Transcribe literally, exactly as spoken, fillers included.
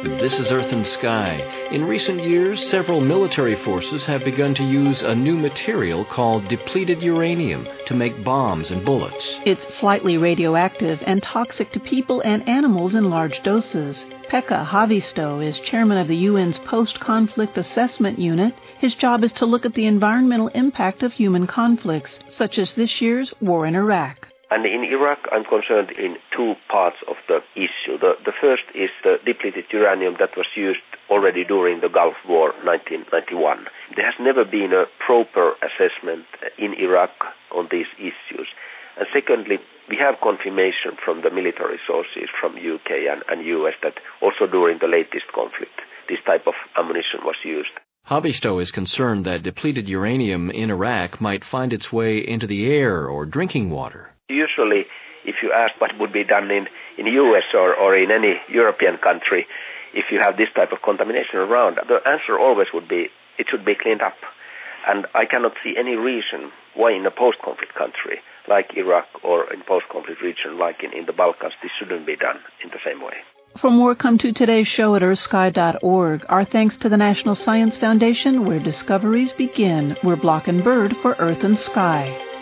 This is Earth and Sky. In recent years, several military forces have begun to use a new material called depleted uranium to make bombs and bullets. It's slightly radioactive and toxic to people and animals in large doses. Pekka Haavisto is chairman of the U N's Post-Conflict Assessment Unit. His job is to look at the environmental impact of human conflicts, such as this year's war in Iraq. And in Iraq, I'm concerned in two parts of the issue. The, the first is the depleted uranium that was used already during the Gulf War nineteen ninety-one. There has never been a proper assessment in Iraq on these issues. And secondly, we have confirmation from the military sources from U K and, and U S that also during the latest conflict, this type of ammunition was used. Haavisto is concerned that depleted uranium in Iraq might find its way into the air or drinking water. Usually, if you ask what would be done in in U S or, or in any European country, if you have this type of contamination around, the answer always would be it should be cleaned up. And I cannot see any reason why in a post-conflict country like Iraq or in post-conflict region like in, in the Balkans, this shouldn't be done in the same way. For more, come to today's show at earth sky dot org. Our thanks to the National Science Foundation, where discoveries begin. We're Block and Bird for Earth and Sky.